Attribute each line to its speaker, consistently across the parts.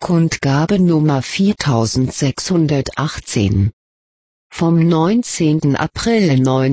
Speaker 1: Kundgabe Nummer 4618 vom 19. April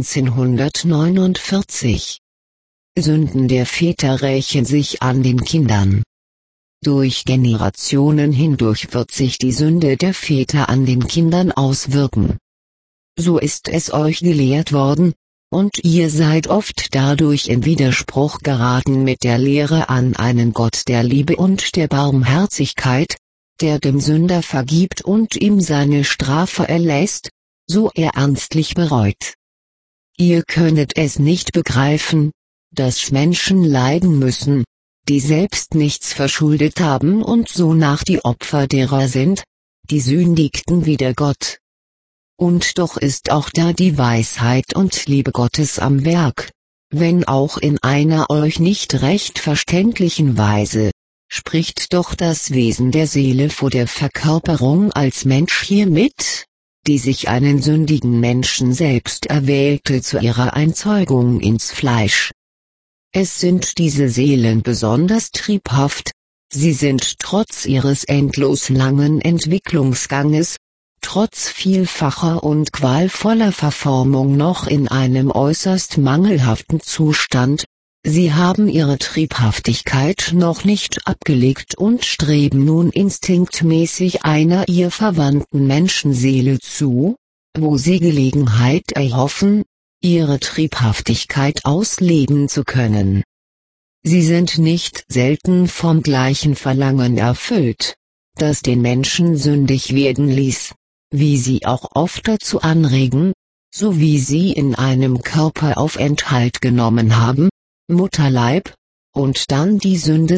Speaker 1: 1949. Sünden der Väter rächen sich an den Kindern. Durch Generationen hindurch wird sich die Sünde der Väter an den Kindern auswirken. So ist es euch gelehrt worden, und ihr seid oft dadurch in Widerspruch geraten mit der Lehre an einen Gott der Liebe und der Barmherzigkeit, der dem Sünder vergibt und ihm seine Strafe erlässt, so er ernstlich bereut. Ihr könnet es nicht begreifen, dass Menschen leiden müssen, die selbst nichts verschuldet haben und sonach die Opfer derer sind, die sündigten wider Gott. Und doch ist auch da die Weisheit und Liebe Gottes am Werk, wenn auch in einer euch nicht recht verständlichen Weise, spricht doch das Wesen der Seele vor der Verkörperung als Mensch hiermit, die sich einen sündigen Menschen selbst erwählte zu ihrer Einzeugung ins Fleisch. Es sind diese Seelen besonders triebhaft, sie sind trotz ihres endlos langen Entwicklungsganges, trotz vielfacher und qualvoller Verformung noch in einem äußerst mangelhaften Zustand, sie haben ihre Triebhaftigkeit noch nicht abgelegt und streben nun instinktmäßig einer ihr verwandten Menschenseele zu, wo sie Gelegenheit erhoffen, ihre Triebhaftigkeit ausleben zu können. Sie sind nicht selten vom gleichen Verlangen erfüllt, das den Menschen sündig werden ließ, wie sie auch oft dazu anregen, so wie sie in einem Körperaufenthalt genommen haben, Mutterleib, und dann die Sünde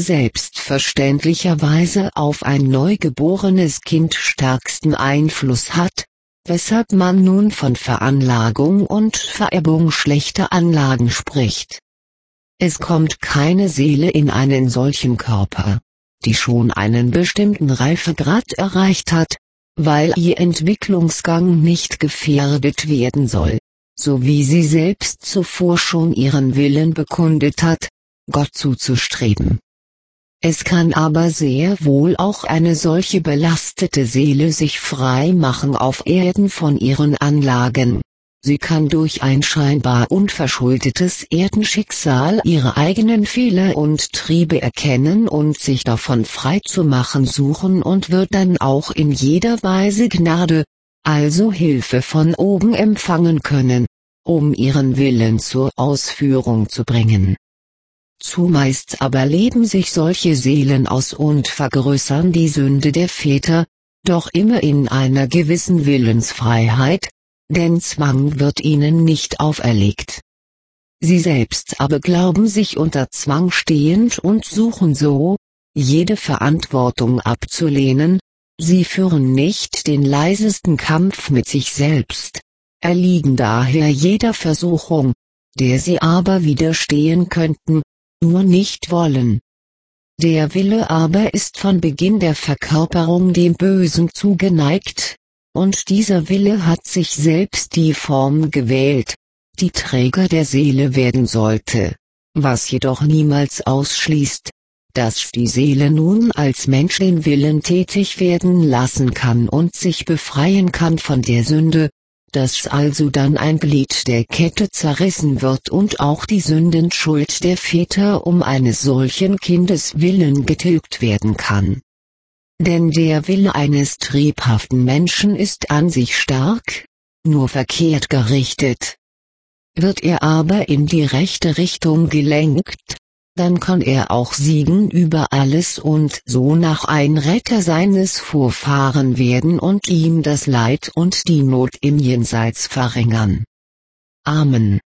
Speaker 1: selbstverständlicherweise auf ein neugeborenes Kind stärksten Einfluss hat, weshalb man nun von Veranlagung und Vererbung schlechter Anlagen spricht. Es kommt keine Seele in einen solchen Körper, die schon einen bestimmten Reifegrad erreicht hat, weil ihr Entwicklungsgang nicht gefährdet werden soll, so wie sie selbst zuvor schon ihren Willen bekundet hat, Gott zuzustreben. Es kann aber sehr wohl auch eine solche belastete Seele sich frei machen auf Erden von ihren Anlagen. Sie kann durch ein scheinbar unverschuldetes Erdenschicksal ihre eigenen Fehler und Triebe erkennen und sich davon frei zu machen suchen und wird dann auch in jeder Weise Gnade, also Hilfe von oben empfangen können, um ihren Willen zur Ausführung zu bringen. Zumeist aber leben sich solche Seelen aus und vergrößern die Sünde der Väter, doch immer in einer gewissen Willensfreiheit, denn Zwang wird ihnen nicht auferlegt. Sie selbst aber glauben sich unter Zwang stehend und suchen so, jede Verantwortung abzulehnen, sie führen nicht den leisesten Kampf mit sich selbst, erliegen daher jeder Versuchung, der sie aber widerstehen könnten, nur nicht wollen. Der Wille aber ist von Beginn der Verkörperung dem Bösen zugeneigt, und dieser Wille hat sich selbst die Form gewählt, die Träger der Seele werden sollte, was jedoch niemals ausschließt, dass die Seele nun als Mensch den Willen tätig werden lassen kann und sich befreien kann von der Sünde, dass also dann ein Glied der Kette zerrissen wird und auch die Sündenschuld der Väter um eines solchen Kindes willen getilgt werden kann. Denn der Wille eines triebhaften Menschen ist an sich stark, nur verkehrt gerichtet. Wird er aber in die rechte Richtung gelenkt, dann kann er auch siegen über alles und sonach ein Retter seines Vorfahren werden und ihm das Leid und die Not im Jenseits verringern. Amen.